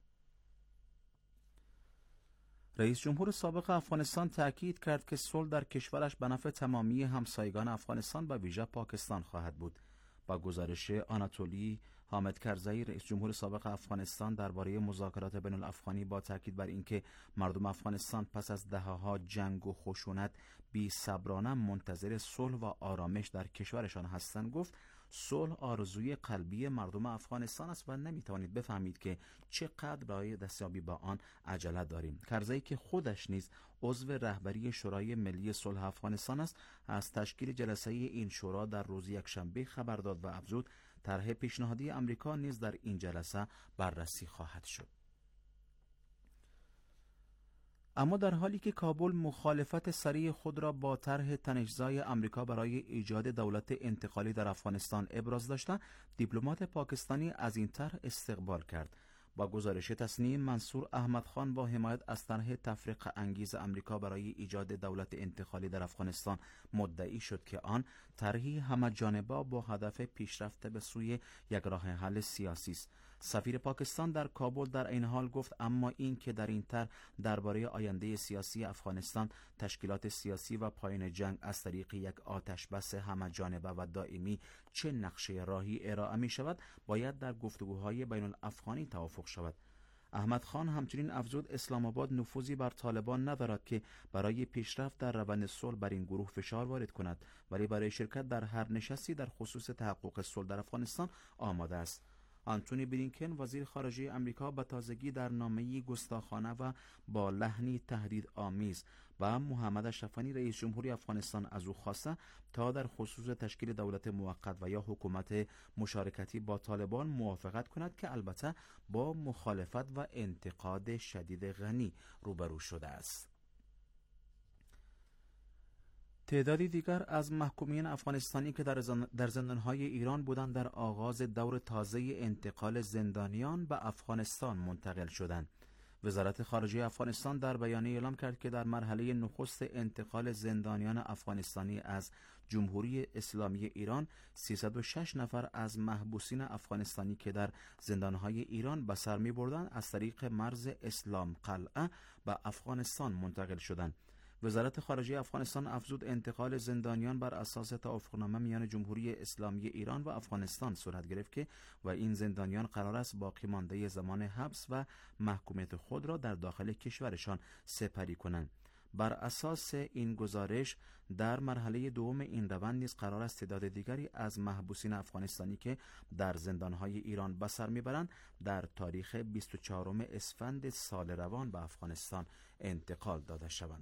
رئیس جمهور سابق افغانستان تأکید کرد که صلح در کشورش به نفع تمامی همسایگان افغانستان و ویژه پاکستان خواهد بود. با گزارش آناتولی حامد کرزئی، رئیس جمهور سابق افغانستان، درباره مذاکرات بین الافغانی با تاکید بر اینکه مردم افغانستان پس از دهه‌ها جنگ و خشونت بی صبرانه منتظر صلح و آرامش در کشورشان هستند، گفت صلح آرزوی قلبی مردم افغانستان است و نمیتوانید بفهمید که چقدر برای دستیابی به آن عجله داریم. کرزئی که خودش نیز عضو رهبری شورای ملی صلح افغانستان است، از تشکیل جلسه این شورا در روز یکشنبه خبر داد و افزود طرح پیشنهادی امریکا نیز در این جلسه بررسی خواهد شد. اما در حالی که کابل مخالفت صریح خود را با طرح تنش‌زای امریکا برای ایجاد دولت انتقالی در افغانستان ابراز داشته، دیپلمات پاکستانی از این طرح استقبال کرد. با گزارش تسنیم، منصور احمد خان با حمایت از طرح تفرقه انگیز امریکا برای ایجاد دولت انتقالی در افغانستان مدعی شد که آن طرحی همه‌جانبه با هدف پیشرفت به سوی یک راه حل سیاسی است. سفیر پاکستان در کابل در این حال گفت اما این که در این طرح درباره آینده سیاسی افغانستان، تشکیلات سیاسی و پایان جنگ از طریق یک آتش بس همه‌جانبه و دائمی چه نقشه راهی ارائه می شود، باید در گفتگوهای بین الافغانی توافق شود. احمد خان همچنین افزود اسلام آباد نفوذی بر طالبان ندارد که برای پیشرفت در روند صلح بر این گروه فشار وارد کند، ولی برای شرکت در هر نشستی در خصوص تحقق صلح در افغانستان آماده است. آنتونی بلینکن وزیر خارجه امریکا به تازگی در نامه‌ای گستاخانه و با لحنی تهدید آمیز و محمد اشرف غنی رئیس جمهوری افغانستان از او خواسته تا در خصوص تشکیل دولت موقت و یا حکومت مشارکتی با طالبان موافقت کند که البته با مخالفت و انتقاد شدید غنی روبرو شده است. تعدادی دیگر از محکومین افغانستانی که در زندانهای ایران بودند در آغاز دور تازه انتقال زندانیان به افغانستان منتقل شدند. وزارت خارجه افغانستان در بیانیه اعلام کرد که در مرحله نخست انتقال زندانیان افغانستانی از جمهوری اسلامی ایران 306 نفر از محبوسین افغانستانی که در زندانهای ایران به سر می بردند از طریق مرز اسلام قلعه به افغانستان منتقل شدند. وزارت خارجه افغانستان افزود انتقال زندانیان بر اساس توافقنامه میان جمهوری اسلامی ایران و افغانستان صورت گرفت که و این زندانیان قرار است باقی مانده زمان حبس و محکومیت خود را در داخل کشورشان سپری کنند. بر اساس این گزارش در مرحله دوم این روند نیز قرار است تعداد دیگری از محبوسین افغانستانی که در زندانهای ایران به سر میبرند در تاریخ 24 اسفند سال روان به افغانستان انتقال داده شوند.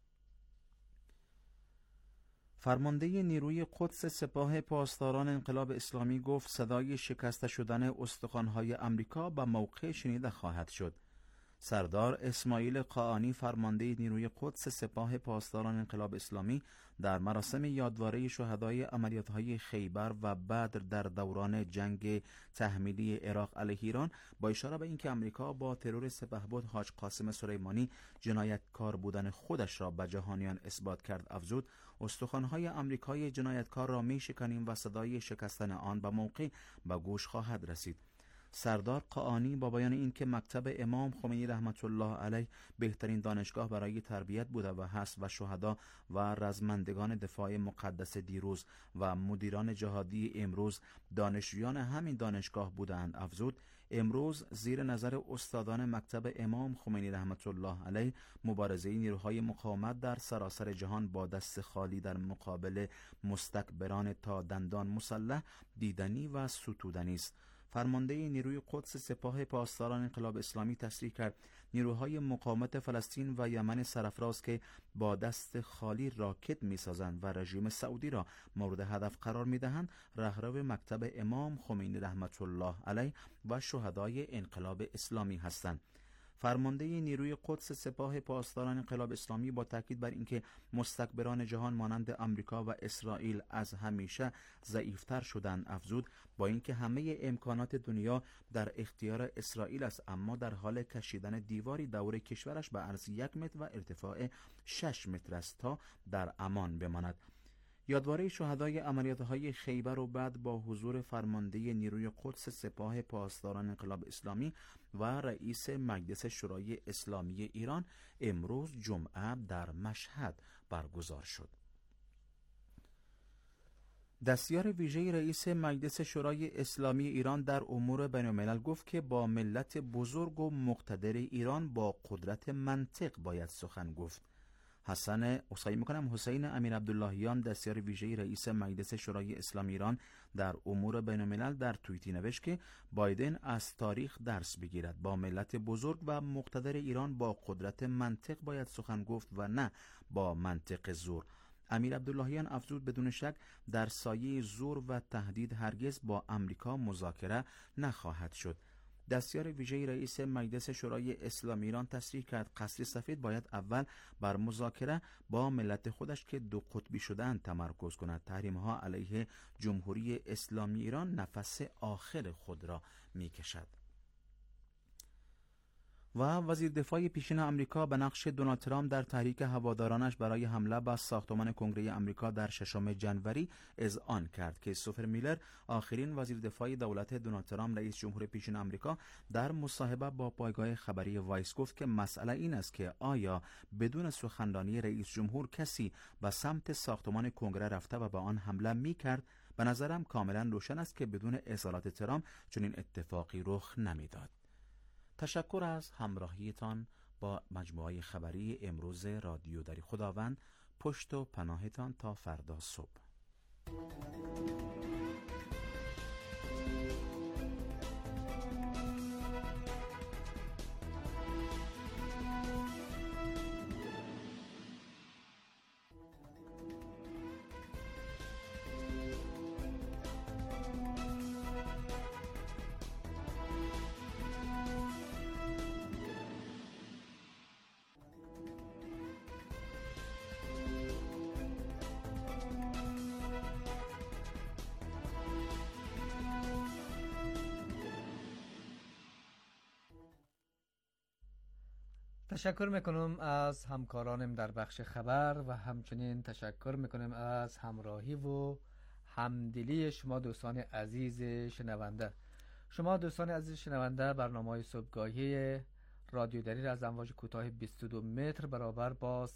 فرمانده نیروی قدس سپاه پاسداران انقلاب اسلامی گفت صدای شکسته شدن استخوان‌های امریکا به موقع شنیده خواهد شد. سردار اسماعیل قاآنی فرمانده نیروی قدس سپاه پاسداران انقلاب اسلامی در مراسم یادواره شهدای عملیات‌های خیبر و بدر در دوران جنگ تحمیلی عراق علیه ایران با اشاره به اینکه امریکا با ترور سپهبد حاج قاسم سلیمانی جنایتکار بودن خودش را به جهانیان اثبات کرد، افزود استخوان‌های امریکایی جنایتکار را می‌شکنیم و صدای شکستن آن به موقع به گوش خواهد رسید. سردار قاآنی با بیان اینکه مکتب امام خمینی رحمت الله علیه بهترین دانشگاه برای تربیت بوده و هست و شهدا و رزمندگان دفاع مقدس دیروز و مدیران جهادی امروز دانشجویان همین دانشگاه بودند، افزود امروز زیر نظر استادان مکتب امام خمینی رحمت الله علیه مبارزه نیروهای مقاومت در سراسر جهان با دست خالی در مقابل مستکبران تا دندان مسلح دیدنی و ستودنی است. فرمانده نیروی قدس سپاه پاسداران انقلاب اسلامی تصریح کرد نیروهای مقاومت فلسطین و یمن سرفراز که با دست خالی راکت می‌سازند و رژیم سعودی را مورد هدف قرار می‌دهند، رهرو مکتب امام خمینی رحمت الله علیه و شهدای انقلاب اسلامی هستند. فرمانده نیروی قدس سپاه پاسداران انقلاب اسلامی با تاکید بر اینکه مستکبران جهان مانند آمریکا و اسرائیل از همیشه ضعیفتر شدند افزود با اینکه همه امکانات دنیا در اختیار اسرائیل است، اما در حال کشیدن دیواری دور کشورش به عرض 1 متر و ارتفاع 6 متر است تا در امان بماند. یادواره شهدای عملیات‌های خیبر و بعد با حضور فرمانده نیروی قدس سپاه پاسداران انقلاب اسلامی و رئیس مجلس شورای اسلامی ایران امروز جمعه در مشهد برگزار شد. دستیار ویژه رئیس مجلس شورای اسلامی ایران در امور بین‌الملل گفت که با ملت بزرگ و مقتدر ایران با قدرت منطق باید سخن گفت. حسین امیر عبداللهیان دستیار ویژه رئیس مجلس شورای اسلامی ایران در امور بین‌الملل در توییتی نوشت که بایدن از تاریخ درس بگیرد. با ملت بزرگ و مقتدر ایران با قدرت منطق باید سخن گفت و نه با منطق زور. امیر عبداللهیان افزود بدون شک در سایه زور و تهدید هرگز با امریکا مذاکره نخواهد شد. دستیار ویژه رئیس مجلس شورای اسلامی ایران تصریح کرد قصر سفید باید اول بر مذاکره با ملت خودش که دو قطبی شده‌اند تمرکز کند. تحریم‌ها علیه جمهوری اسلامی ایران نفس آخر خود را می‌کشد. و وزیر دفاع پیشین آمریکا به نقش دونالد ترامپ در تحریک هوادارانش برای حمله به ساختمان کنگره آمریکا در 6 جنوری اذعان کرد. کریستوفر میلر آخرین وزیر دفاع دولت دونالد ترامپ رئیس جمهور پیشین آمریکا در مصاحبه با پایگاه خبری وایس گفت که مسئله این است که آیا بدون سخنرانی رئیس جمهور کسی به سمت ساختمان کنگره رفته و به آن حمله می‌کرد؟ به نظرم کاملا روشن است که بدون اظهارات ترامپ چنین اتفاقی رخ نمی‌داد. تشکر از همراهیتان با مجموعه خبری امروز رادیو دری. خداوند پشت و پناهتان تا فردا صبح. تشکر میکنم از همکارانم در بخش خبر و همچنین تشکر میکنم از همراهی و همدلی شما دوستان عزیز شنونده. شما دوستان عزیز شنونده برنامه صبحگاهی رادیو دری از امواج کوتاه 22 متر برابر با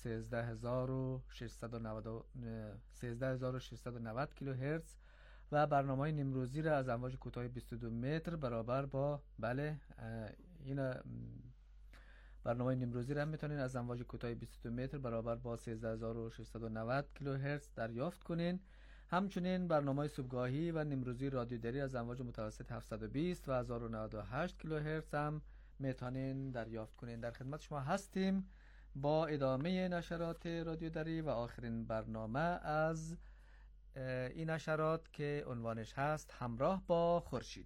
13690 کیلوهرتز و برنامه نیمروزی را از امواج کوتاه 22 متر برابر با این برنامه نیمروزی را میتونین از امواج کوتاه 22 متر برابر با 13690 کیلوهرتز دریافت کنین. همچنین برنامه صبحگاهی و نیمروزی رادیو دری از امواج متوسط 720 و 1098 کیلوهرتز هم میتونین دریافت کنین. در خدمت شما هستیم با ادامه نشرات رادیو دری و آخرین برنامه از این نشرات که عنوانش هست همراه با خورشید.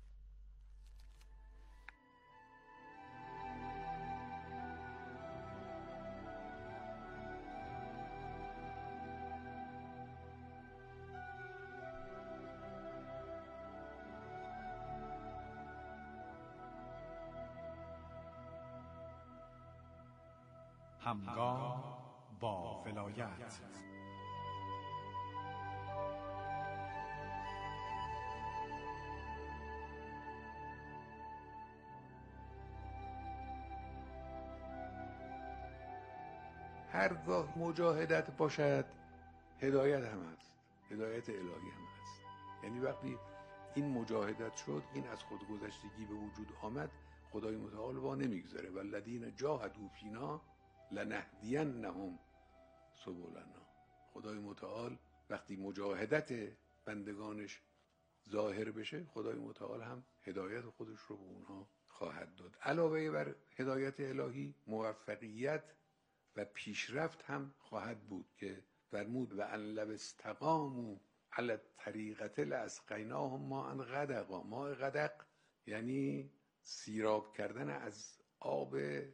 همگام با ولایت. هرگاه مجاهدت باشد هدایت هم هست، هدایت الهی هم هست. یعنی وقتی این مجاهدت شد، این از خودگذشتگی به وجود آمد، خدای متعال وا نمیگذاره. والذین جاهدوا فینا لنهدینهم سبلنا. خدای متعال وقتی مجاهدت بندگانش ظاهر بشه، خدای متعال هم هدایت خودش رو به اونها خواهد داد. علاوه بر هدایت الهی، موفقیت و پیشرفت هم خواهد بود که فرمود و ان لو استقاموا علی الطریقة لاسقیناهم ماء غدقا. ماء غدق یعنی سیراب کردن از آب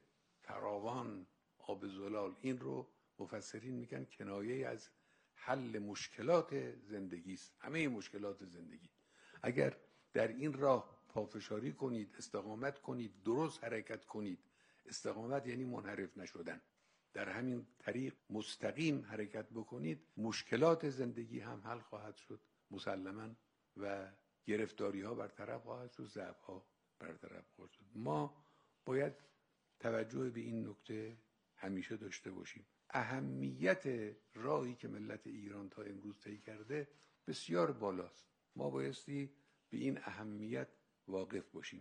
فراوان، آب زلال. این رو مفسرین میگن کنایه از حل مشکلات زندگی است، همه مشکلات زندگی. اگر در این راه پافشاری کنید، استقامت کنید، درست حرکت کنید، استقامت یعنی منحرف نشدن، در همین طریق مستقیم حرکت بکنید، مشکلات زندگی هم حل خواهد شد مسلماً و گرفتاری ها برطرف خواهد شد، ضعف ها برطرف خواهد شد. ما باید توجه به این نکته همیشه داشته باشیم. اهمیت راهی که ملت ایران تا امروز طی کرده بسیار بالاست. ما بایستی به این اهمیت واقف باشیم.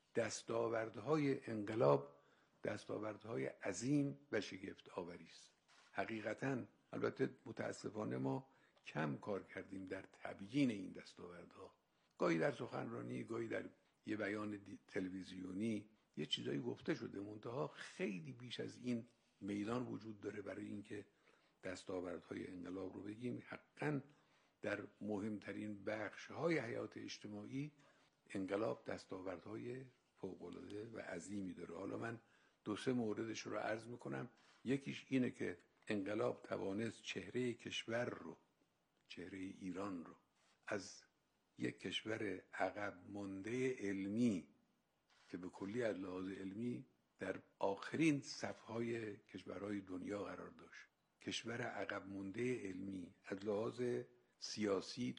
دستاوردهای انقلاب دستاوردهای عظیم و شگفت آوری است. حقیقتاً البته متاسفانه ما کم کار کردیم در تبیین این دستاوردها. گاهی در سخنرانی، گاهی در یه بیان تلویزیونی یه چیزایی گفته شده، منتها خیلی بیش از این میدان وجود داره برای اینکه دستاوردهای انقلاب رو بگیم. حقاً در مهمترین بخش‌های حیات اجتماعی انقلاب دستاوردهای فوق‌العاده و عظیمی داره. حالا من 2-3 موردش رو عرض میکنم. یکیش اینه که انقلاب توانست چهره کشور رو، چهره ایران رو، از یک کشور عقب مانده علمی که به کلی از لحاظ علمی در آخرین صفهای کشورهای دنیا قرار داشت، کشور عقب مانده علمی، از لحاظ سیاسی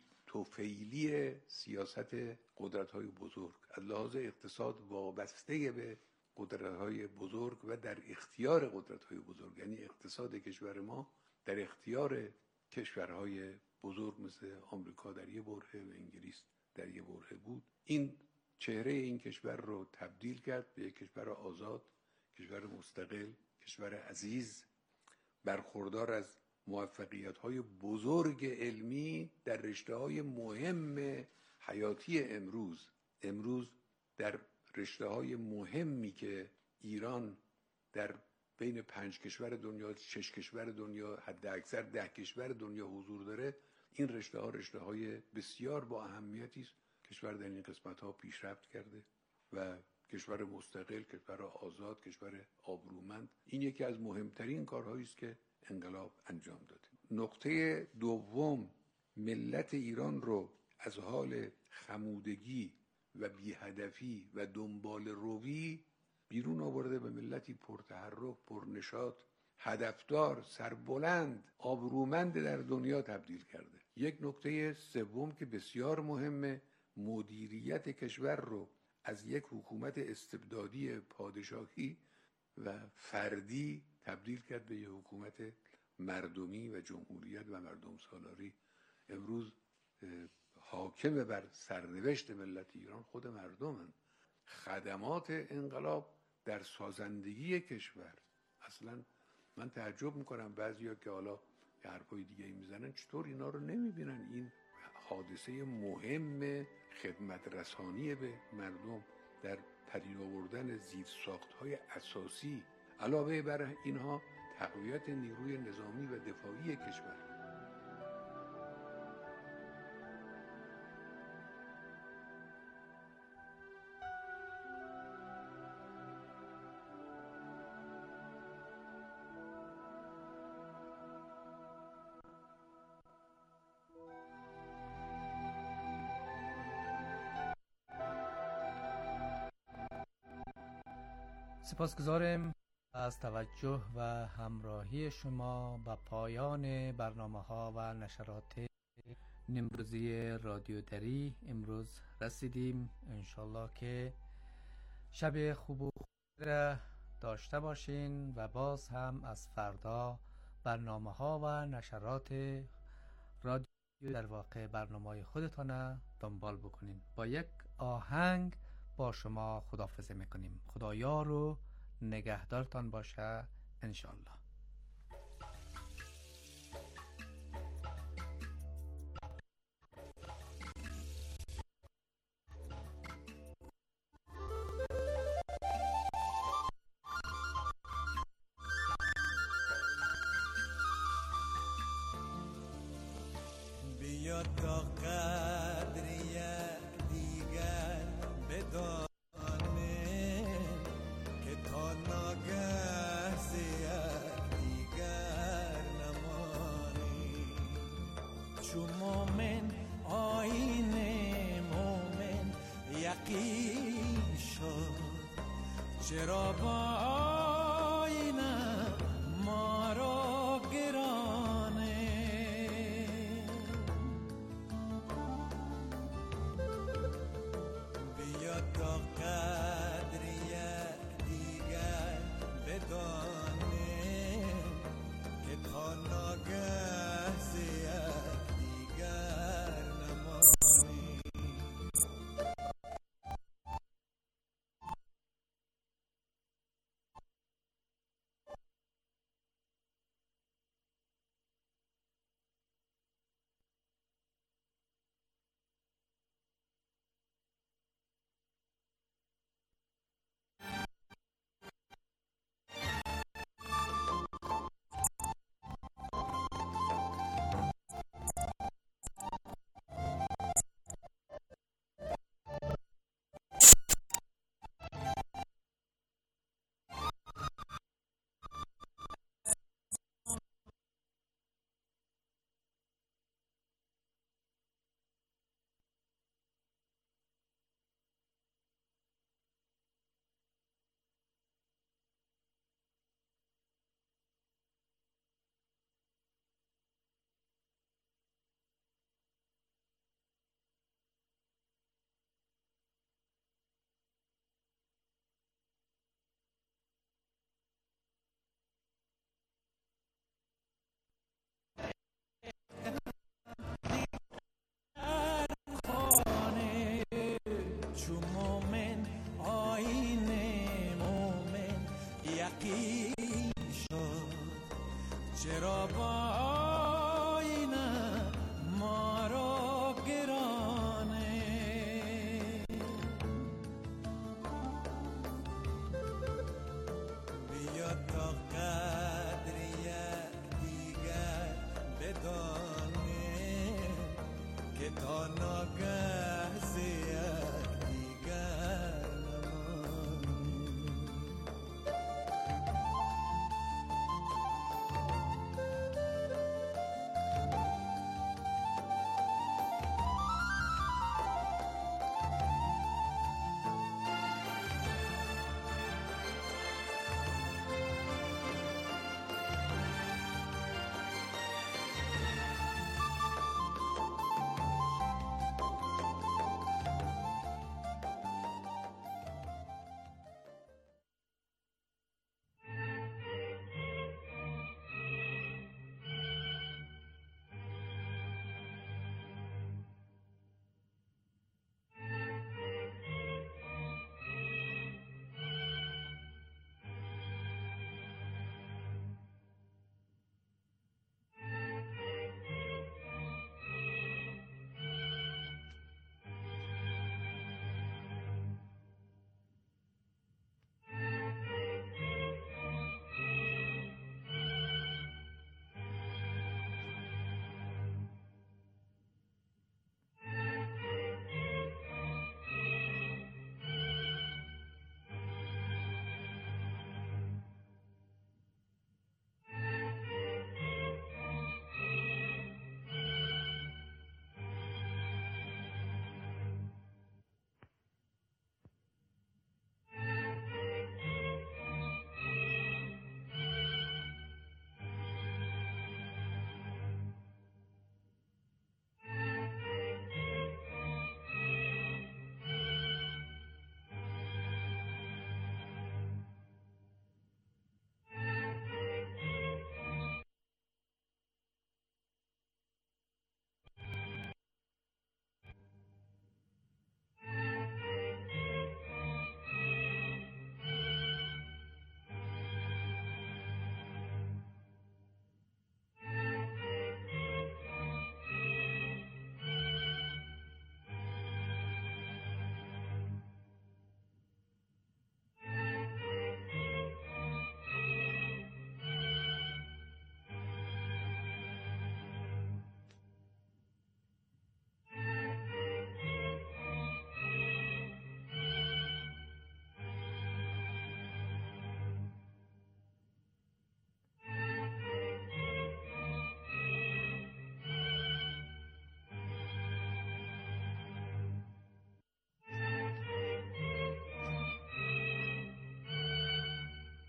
طفیلی سیاست قدرت‌های بزرگ، از لحاظ اقتصاد وابسته به قدرت‌های بزرگ و در اختیار قدرت‌های بزرگ، یعنی اقتصاد کشور ما در اختیار کشورهای بزرگ مثل آمریکا در یه برهه و انگلیس در یه برهه بود. این چهره این کشور رو تبدیل کرد به یک کشور آزاد، کشور مستقل، کشور عزیز، برخوردار از موفقیت‌های بزرگ علمی در رشته‌های مهم حیاتی امروز در رشته‌های مهمی که ایران در بین 5 کشور دنیا، 6 کشور دنیا، حد اکثر 10 کشور دنیا حضور داره. این رشته‌های بسیار با اهمیتی است. کشور در این قسمت‌ها پیشرفت کرده و کشور مستقل، کشور آزاد، کشور آبرومند. این یکی از مهمترین کارهایی است که انقلاب انجام داده. نقطه دوم، ملت ایران رو از حال خمودگی و بی‌هدفی و دنبال روی بیرون آورده، به ملتی پرتحرک، پرنشاط، هدفدار، سربلند، آبرومند در دنیا تبدیل کرده. یک نکته سوم که بسیار مهمه، مدیریت کشور رو از یک حکومت استبدادی پادشاهی و فردی تبدیل کرد به یک حکومت مردمی و جمهوریت و مردم سالاری. امروز حاکم بر سرنوشت ملت ایران خود مردمن. خدمات انقلاب در سازندگی کشور، اصلا من تعجب میکنم بعضیا که حالا یه حرفای دیگه میزنن چطور اینا رو نمیبینن. این حادثه مهم خدمت رسانی به مردم در پدید آوردن زیرساخت‌های اساسی، علاوه بر اینها تقویت نیروی نظامی و دفاعی کشور. سپاسگزارم از توجه و همراهی شما به پایان برنامه‌ها و نشرات امروزی رادیو دری. امروز رسیدیم. انشالله که شب خوب و خوش را داشته باشین و باز هم از فردا برنامه‌ها و نشرات رادیو در واقع برنامه‌های خودتان دنبال بکنین. با یک آهنگ با شما خداحافظی میکنیم. خدایار و نگهدارتان باشه انشالله. بیا تا قدر یک دیگر بدانه که تا ناگه ز یک دیگر نمانی. چو مومن آیین مومن یقین شد، چرا با آینه ما را گرانه. بیا تا قدر یک دیگر بدانه که تا ناگه ز یک دیگر نمانی. چو مومن آیین مومن یقین شد، چرا با